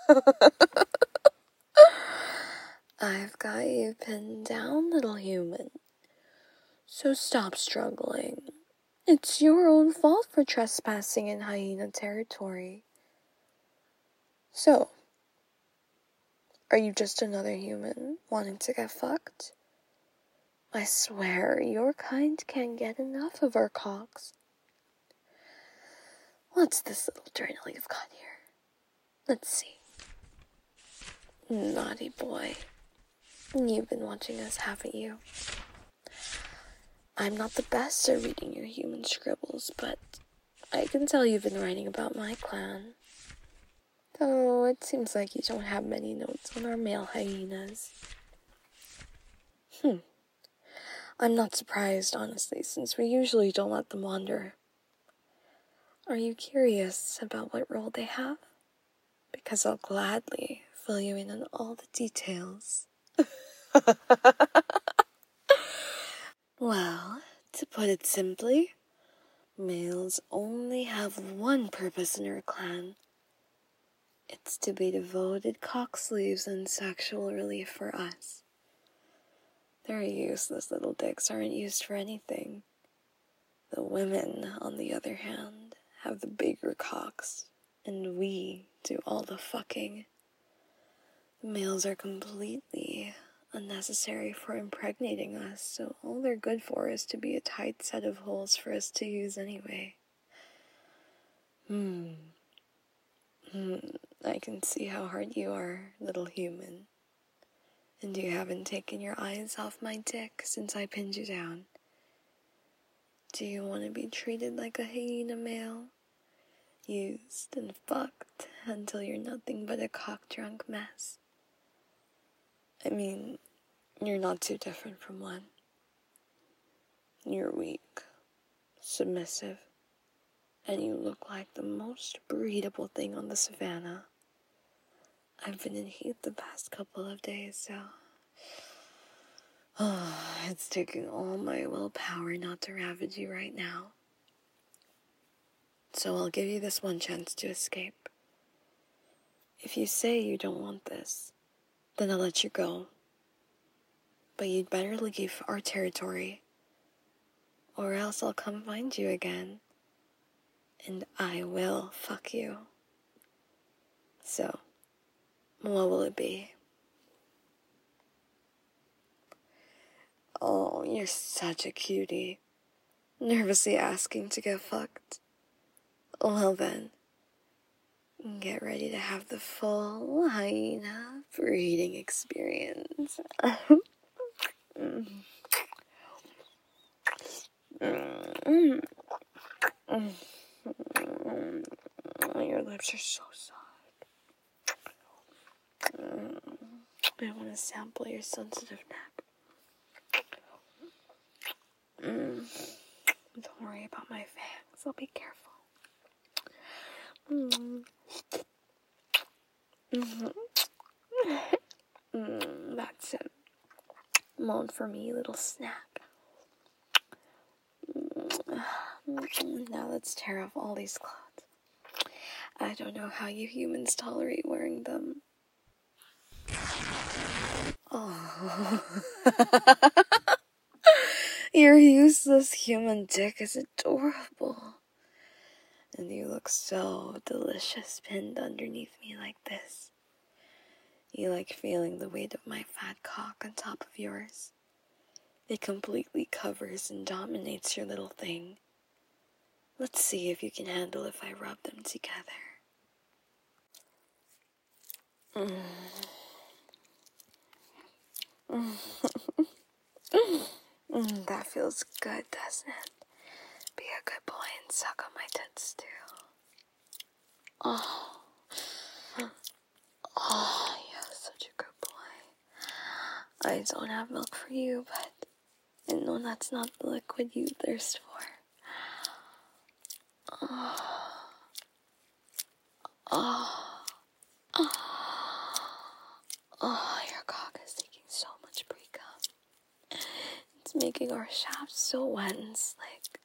I've got you pinned down, little human. So stop struggling. It's your own fault for trespassing in hyena territory. So, are you just another human wanting to get fucked? I swear, your kind can't get enough of our cocks. What's this little journal you've got here? Let's see. Naughty boy. You've been watching us, haven't you? I'm not the best at reading your human scribbles, but I can tell you've been writing about my clan. Though it seems like you don't have many notes on our male hyenas. I'm not surprised, honestly, since we usually don't let them wander. Are you curious about what role they have? Because I'll gladly fill you in on all the details. Well, to put it simply, males only have one purpose in our clan. It's to be devoted cock sleeves and sexual relief for us. Their useless little dicks aren't used for anything. The women, on the other hand, have the bigger cocks, and we do all the fucking. The males are completely unnecessary for impregnating us, so all they're good for is to be a tight set of holes for us to use anyway. I can see how hard you are, little human. And you haven't taken your eyes off my dick since I pinned you down. Do you want to be treated like a hyena male? Used and fucked until you're nothing but a cock-drunk mess? I mean, you're not too different from one. You're weak, submissive, and you look like the most breedable thing on the savannah. I've been in heat the past couple of days, so it's taking all my willpower not to ravage you right now. So I'll give you this one chance to escape. If you say you don't want this, then I'll let you go. But you'd better leave our territory, or else I'll come find you again, and I will fuck you. So, what will it be? Oh, you're such a cutie. Nervously asking to get fucked. Well then, get ready to have the full hyena breeding experience. Your lips are so soft. I want to sample your sensitive neck. Don't worry about my fangs. I'll be careful. That's it. Moan for me, little snack. Now let's tear off all these cloths. I don't know how you humans tolerate wearing them. Oh. Your useless human dick is adorable. And you look so delicious pinned underneath me like this. You like feeling the weight of my fat cock on top of yours. It completely covers and dominates your little thing. Let's see if you can handle if I rub them together. That feels good, doesn't it? Be a good boy and suck on my tits too. Oh, you're such a good boy. I don't have milk for you, but I know that's not the liquid you thirst for. Your cock is taking so much pre-cum. It's making our shafts so wet and slick.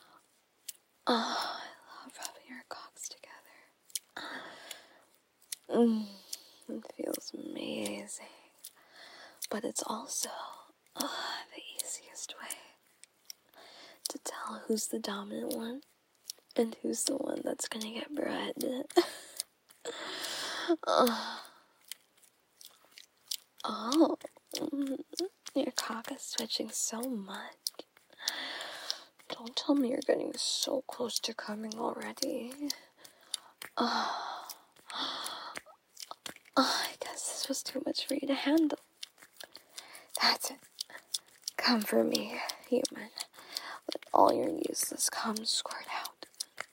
I love rubbing our cocks together. It feels amazing. But it's also the easiest way to tell who's the dominant one and who's the one that's gonna get bread. Oh, your cock is switching so much. Don't tell me you're getting so close to coming already. I guess this was too much for you to handle. That's it. Come for me, human. Let all your useless cum squirt out.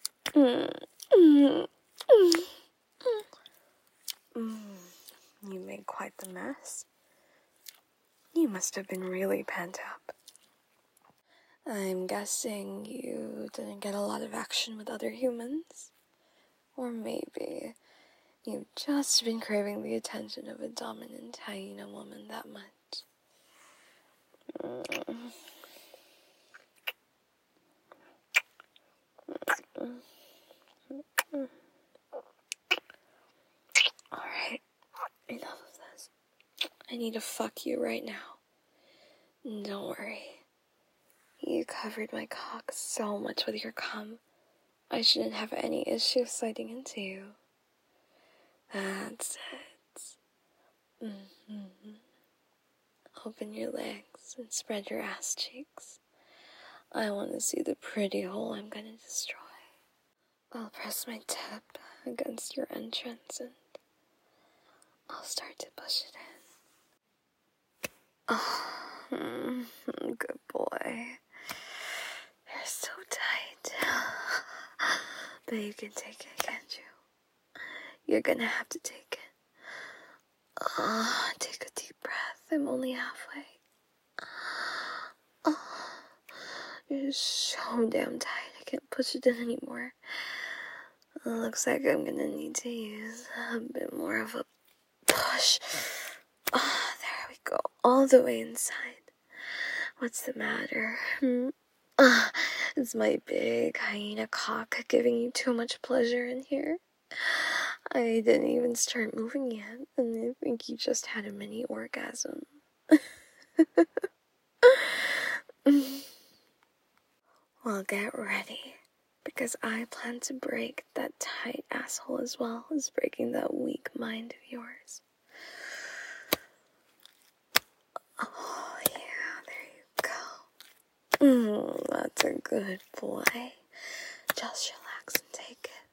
You made quite the mess. You must have been really pent up. I'm guessing you didn't get a lot of action with other humans. Or maybe you've just been craving the attention of a dominant hyena woman that much. Alright, enough of this. I need to fuck you right now. Don't worry. You covered my cock so much with your cum. I shouldn't have any issue sliding into you. That's it. Open your legs and spread your ass cheeks. I want to see the pretty hole I'm gonna destroy. I'll press my tip against your entrance and I'll start to push it in. Good boy. You're so tight. But you can take it, can't you? You're gonna have to take it. Take a deep breath. I'm only halfway. You're so damn tight. I can't push it in anymore. Looks like I'm gonna need to use a bit more of a push. There we go. All the way inside. What's the matter? Is my big hyena cock giving you too much pleasure in here? I didn't even start moving yet, and I think you just had a mini orgasm. Well, get ready, because I plan to break that tight asshole as well as breaking that weak mind of yours. Oh, yeah, there you go. That's a good boy. Just relax and take it.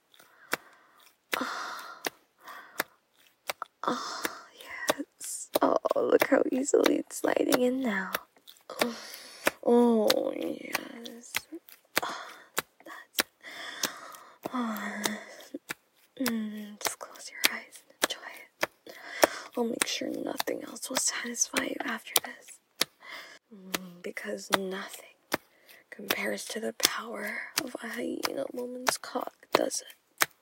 Oh, yes. Oh, look how easily it's sliding in now. Oh, yes. That's it. Just close your eyes and enjoy it. I'll make sure nothing else will satisfy you after this. Because nothing compares to the power of a hyena woman's cock, does it?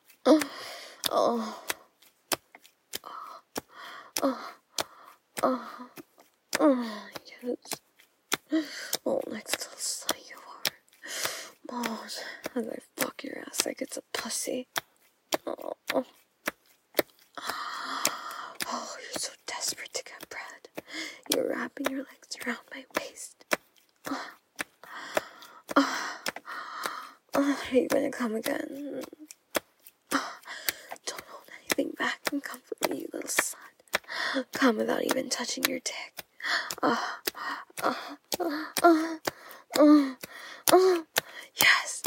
Yes. Oh, next I'll slay you hard. Oh, as I fuck your ass like it's a pussy. Oh, you're so desperate to get bread. You're wrapping your legs around my waist. Are you gonna come again? Don't hold anything back and come for me, you little slut. Come without even touching your dick. Yes.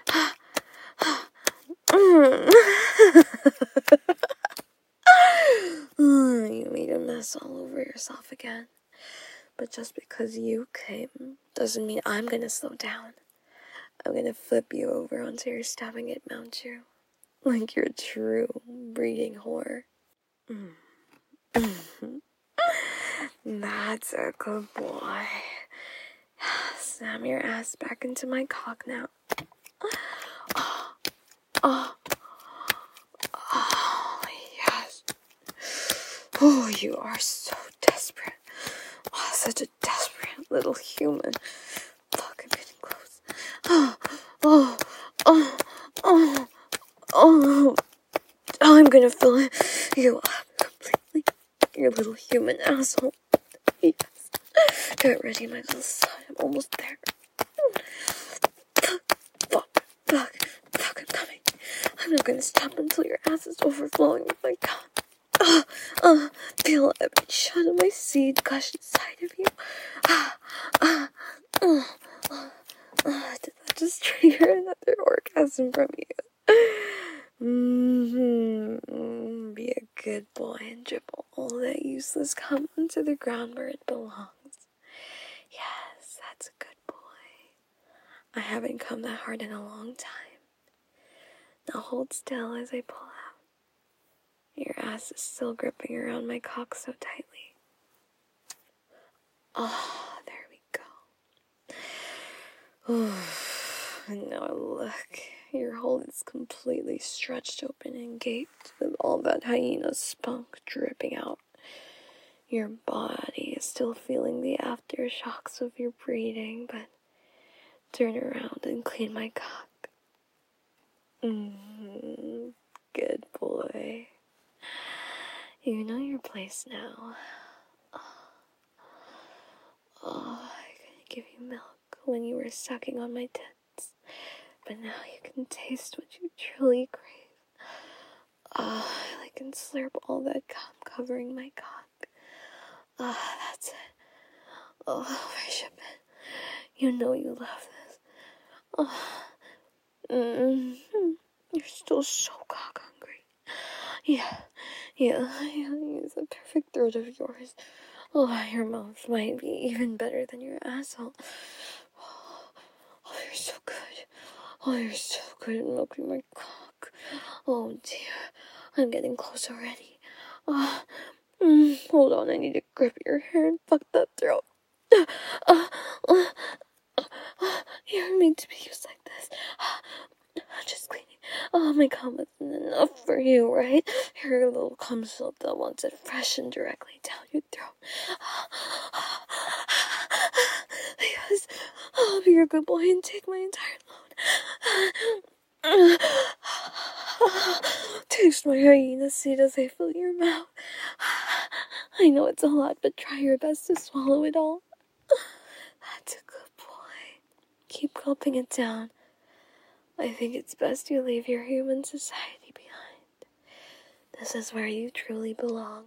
You made a mess all over yourself again. But just because you came doesn't mean I'm gonna slow down. I'm gonna flip you over onto your stomach and mount you. Like you're a true breeding whore. That's a good boy. Slam your ass back into my cock now. Oh, yes. Oh, you are so desperate. Oh, such a desperate little human. Fuck, I'm getting close. I'm I'm gonna fill you up completely. Your little human asshole. Yes. Get ready, my little son. I'm almost there. Fuck, I'm coming. I'm not gonna stop until your ass is overflowing with my cum. Feel every shot of my seed gush inside of you. Did that just trigger another orgasm from you? Be a good boy and dribble all that useless cum into the ground where it belongs. Yes, that's a good boy. I haven't come that hard in a long time. Now hold still as I pull out. Your ass is still gripping around my cock so tightly. Oh, there we go. And now look. Your hole is completely stretched open and gaped with all that hyena spunk dripping out. Your body is still feeling the aftershocks of your breathing, but turn around and clean my cock. Good boy. You know your place now. I couldn't give you milk when you were sucking on my tits, but now you can taste what you truly crave. I can slurp all that cum covering my cock. That's it. Worship it. You know you love this. You're still so cock hungry. Yeah, use the perfect throat of yours. Your mouth might be even better than your asshole. You're so good. You're so good at milking my cock. Oh dear, I'm getting close already. Hold on, I need to grip your hair and fuck that throat. You're made to be used like this. Just cleaning. My cum isn't enough for you, right? You're a little cum soap that wants it fresh and directly down your throat. Yes. Be a good boy and take my entire load. Taste my hyena seed as I fill your mouth. I know it's a lot, but try your best to swallow it all. That's a good boy. Keep gulping it down. I think it's best you leave your human society behind. This is where you truly belong.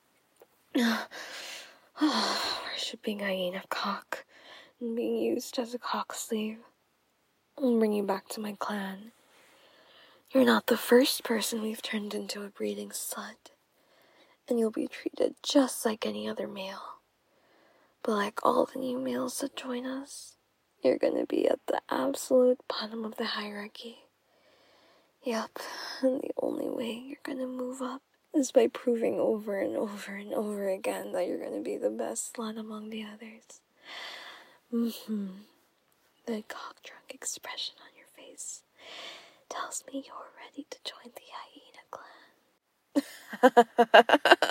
Worshipping hyena cock and being used as a cock sleeve. I'll bring you back to my clan. You're not the first person we've turned into a breeding slut, and you'll be treated just like any other male. But like all the new males that join us, you're gonna be at the absolute bottom of the hierarchy. Yep, and the only way you're gonna move up is by proving over and over and over again that you're gonna be the best slut among the others. The cock-drunk expression on your face tells me you're ready to join the hyena clan.